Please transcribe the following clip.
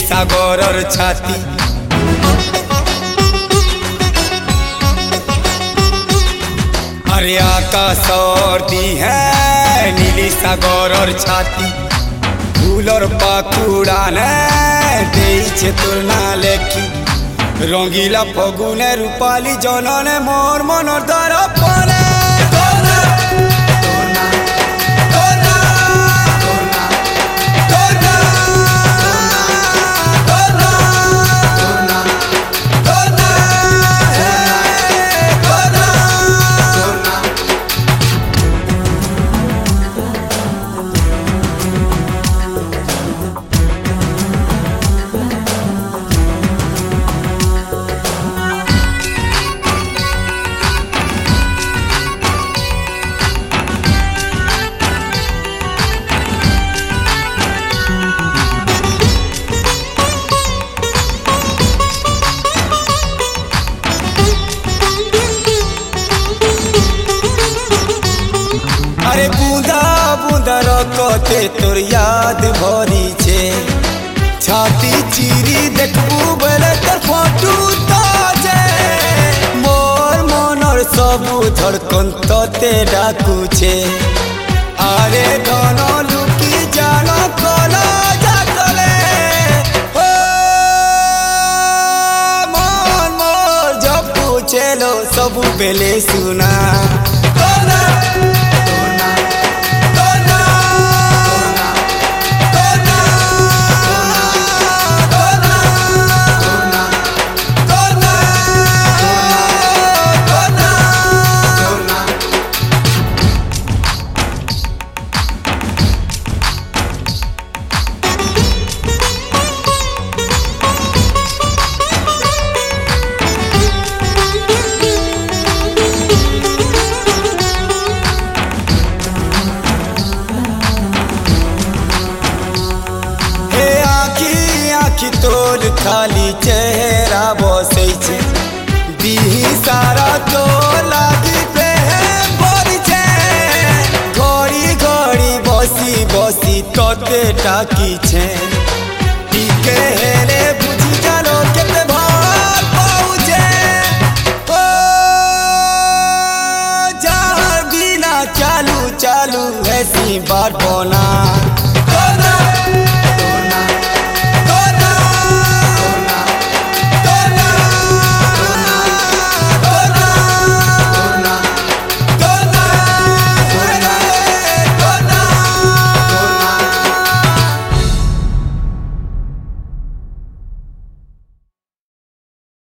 সাগরর ছাতি আরে আকাশর দিহে নীলি সাগরর ছাতি ফুলর পাকুড়া নে দেইছে তোর না লেখি রঙিলা ফগুনে রূপালী জননে মোর মনর দর্পণে अरे बूंदा बूंदा रखते तोर याद भरी छे छाती चिरी देखबू बेले तोर फोटू ताजे मोर मनर सबू धड़कन तते डाकू छे अरे धन लुकी जानो कला जागले ओ मन मोर जब पूछेलो सबू बेले सुना आखि तोर खाली चेहरा बसै छे दिही सारा तो लागी प्रेम भरी छे घड़ी घड़ी बसी बसी तोते टाकी छे।